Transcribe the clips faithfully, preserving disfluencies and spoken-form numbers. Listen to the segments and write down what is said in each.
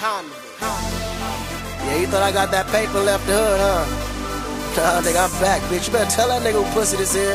Yeah, you thought I got that paper left the hood, huh? Nah, nigga, I'm back, bitch. You better tell that nigga who pussy this is.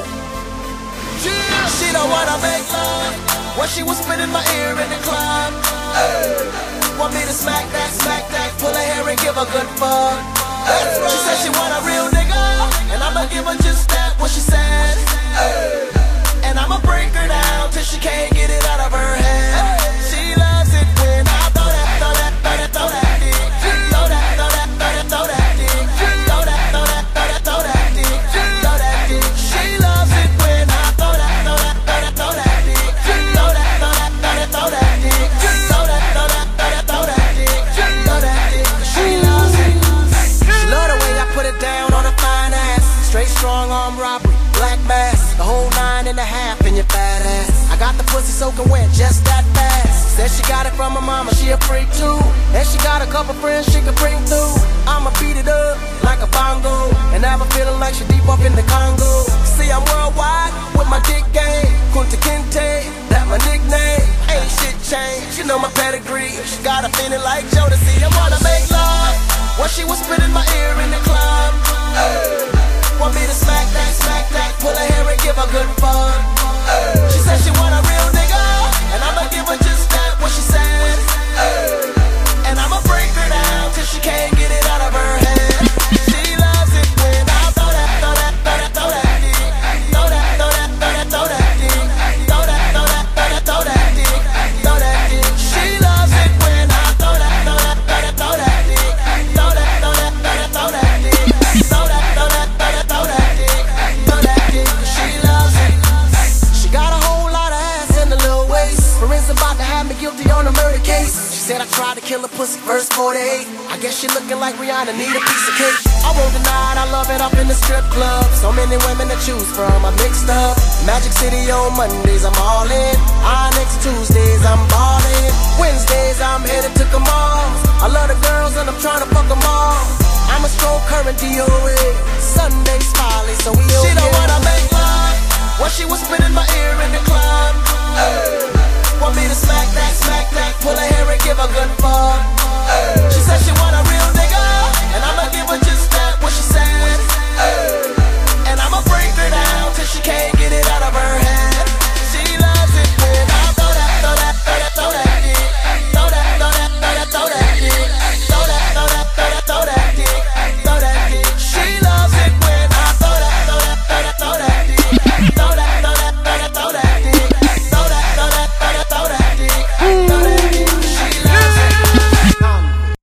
Yeah. She don't wanna make love when she was spinning my ear in the club. Hey. Want me to smack that, smack that, pull her hair and give her good fuck. Hey. She said she want a real nigga, and I'ma give her just that, what she said. Hey. And I'ma break her down till she can't get it out of her head. Hey. She loves it when I throw that, throw that, throw that, throw that dick. Throw that, throw that, throw that, throw that dick. Throw that, throw that, throw that, throw that dick. Throw that dick. She loves it when I throw that, throw that, throw that, throw that dick. Throw that, throw that, throw that, throw that dick. Throw that, throw that, throw that, throw that dick. Throw that dick. She loves it. She love the way I put it down on a fine ass. Straight strong arm robbery, black mask, the whole nine and a half in your fat ass. I got the pussy soaking wet just that fast. Said she got it from her mama, she a freak too. And she got a couple friends she can bring through. I'ma beat it up like a bongo, and have her feeling like she deep up in the Congo. See, I'm worldwide with my dick game, Kunta Kinte, that my nickname. Ain't shit changed, you know my pedigree. She got a feeling like Jodeci. I wanna make love when she was spinning my ear in the club. Hey. Want me to smack that, smack that, pull her hair and give her good fun. Hey. She said she want a real nigga, and I'ma give her just that, what she said. Hey. And I'ma break her down till she can't get it out of her head. She loves it when I throw that, throw that, throw that, throw that dick. Throw that, throw that, throw that, throw that dick. Throw that, throw that, throw that, throw that dick. Throw that dick. She loves it when I throw that, throw that, throw that, throw that dick. Throw that, throw that, throw that, throw that dick. Throw that, throw that, throw that, throw that dick. Throw that dick. She loves it. She got a whole lot of ass in the little waist. Friends about to have me guilty on a murder case. She said I tried to kill a pussy, verse forty-eight. I guess she looking like Rihanna, need a piece of cake. I won't deny it, I love it up in the strip club. So many women to choose from, I'm mixed up. Magic City on Mondays, I'm all in. Onyx Tuesdays, I'm ballin'. Wednesdays, I'm headed to Kamal. I love the girls and I'm trying to fuck them all. I'ma stroke her and D O A. Sunday's folly, so we okay. She don't wanna make love when she was spinning my ear in the club. Hey. Want me to smack that, smack that, pull her hair and give her good